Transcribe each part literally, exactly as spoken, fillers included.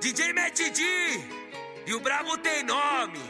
D J Matt D e o brabo tem nome.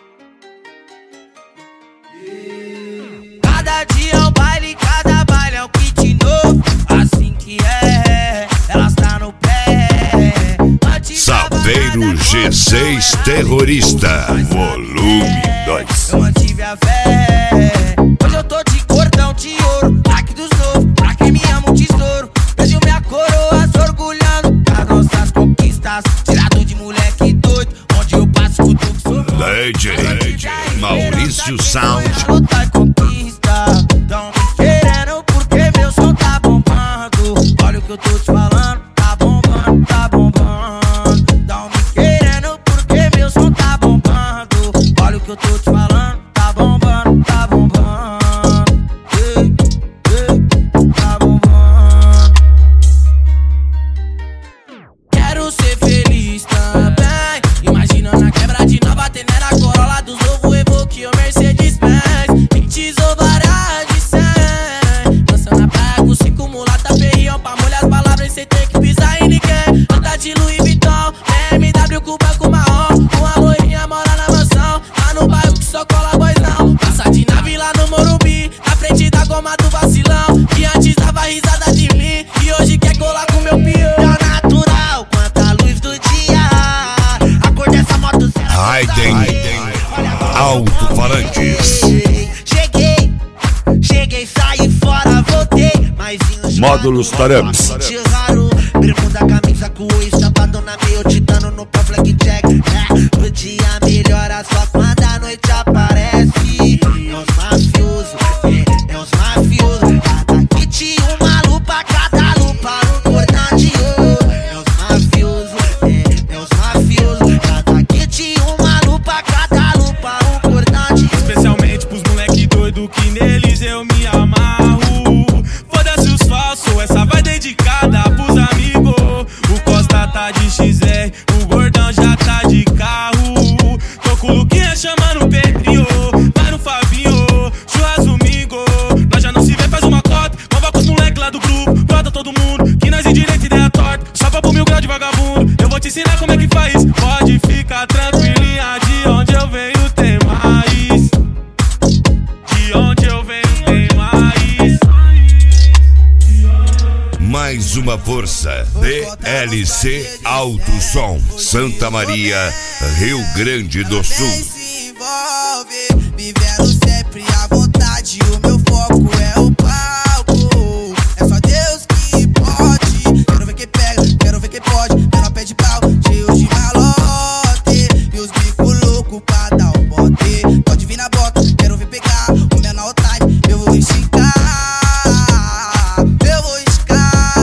Cada dia é um baile, cada baile é um kit novo. Assim que é, elas tá no pé. Saveiro G seis Terrorista, volume dois. Eu mantive a fé. Hoje eu tô de cordão de ouro, plaque dos novos, pra quem me ama um tesouro. Vejo minha coroa se orgulhando das nossas conquistas. Tirado de moleque doido, onde eu passo com tudo sou. D J Maurício Sound. Luta e conquista. Tão me querendo porque meu som tá bombando. Olha o que eu tô te falando, tá bombando, tá bombando. Tão me querendo porque meu som tá bombando. Olha o que eu tô te falando, tá bombando, tá bombando. Ei, ei, tá bombando. Quero ser feliz também. Imagina na quebra de nova, tendo a Corolla dos novo Evoque ou Mercedes Benz. Hits ou várias de cem. Dançando na praia com cinco mulata ferrião pra molhar as palavras sem ter que pisar em ninguém. Anda de Louis Vuitton, B M W com banco marrom. Uma loirinha mora na mansão, lá no bairro que só cola boizão. Passa de nave lá no Morumbi, na frente da goma do vacilão. Que antes dava risada de mim e hoje quer colar com meu peão. Tão natural quanto a luz do dia. A cor dessa moto Raiden Alto-Falantes. Cheguei, cheguei, saí fora, voltei. Mas Módulos Taramps. raro, bermuda, camisa com o estampado na meio titano no pau blackjack. É, o dia melhora só quando a noite aparece. É os mafiosos, é, é os mafiosos. Cada kit uma lupa, cada lupa um cordão de ouro. É os mafiosos, é, é os mafiosos. Cada kit uma lupa, cada lupa um cordão de ouro. Especialmente pros moleque doido que neles eu me amarro. Foda-se os falsos, essa vai dedicada pros amigos. O Costa tá de X R, o Gordão já tá de carro. Tô com o Luquinha chamando o Pedrinho, vai no Fabinho, churras domingo. Nós já não se vê, faz uma cota, convoca os moleque lá do grupo. Brota todo mundo, que nós endireita ideia torta. Só pra pôr mil grau de vagabundo, eu vou te ensinar como é que faz. Pode ficar tranquilinha, de onde eu venho tem mais. De onde eu venho tem mais. Mais uma força. D L C Alto Som, Santa Maria, Rio Grande do Sul. Se envolve, vivendo sempre à vontade. O meu foco é o palco. É só Deus que pode. Quero ver quem pega, quero ver quem pode. Menor pé de pau, cheio de malote. E os bico louco pra dar um bote. Pode vir na bota, quero ver pegar. O menor otário, eu vou esticar. Eu vou esticar.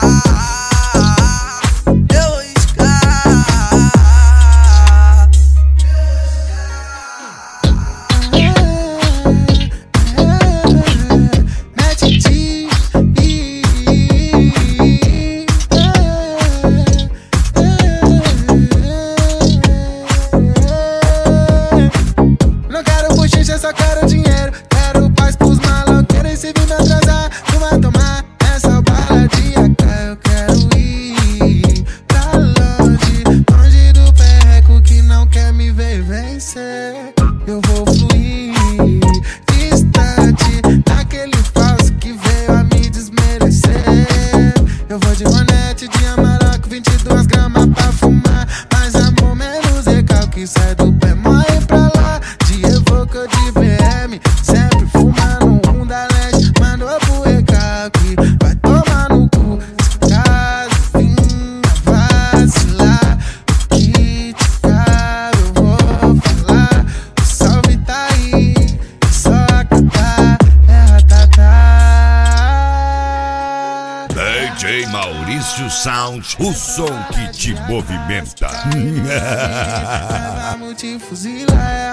Eu vou esticar. Não quero bochicha, só quero dinheiro. Quero paz pros maloqueiros. E se vir me atrasar, tu vai tomar essa baladinha. Eu quero ir pra longe, longe do perreco que não quer me ver vencer. Eu vou fluir distante daquele falso que veio a me desmerecer. Eu vou de Ronete, de Amarok, vinte e duas gramas pra fumar. Mais amor, menos recalque, sai do pé, morre pra lá. De Evoque ou de B M, sempre fumando um da leste. Mandou pro recalque, vai tomar no cu. Se caso vinha vacilar, o que te cabe eu vou falar. O salve tá aí, só acatar é ratatá. D J Maurício Sound, o som que te movimenta. Vamos te fuzilar.